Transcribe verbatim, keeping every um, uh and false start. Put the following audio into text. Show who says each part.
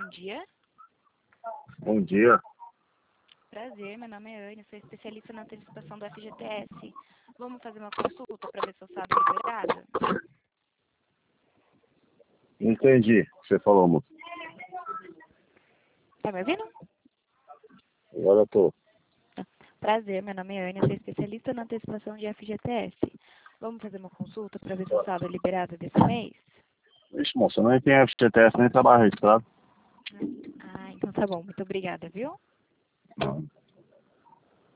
Speaker 1: bom dia.
Speaker 2: Bom dia.
Speaker 1: Prazer, meu nome é Anne, sou especialista na antecipação do F G T S. Vamos fazer uma consulta para ver se eu saldo liberado?
Speaker 2: Entendi o que você falou, moço.
Speaker 1: Tá me ouvindo?
Speaker 2: Agora eu tô.
Speaker 1: Prazer, meu nome é Anne, sou especialista na antecipação de F G T S. Vamos fazer uma consulta para ver se o saldo é liberado desse mês?
Speaker 2: Vixe, moça, eu nem tenho F G T S nem trabalho registrado.
Speaker 1: Ah, então tá bom. Muito obrigada, viu?
Speaker 2: Não.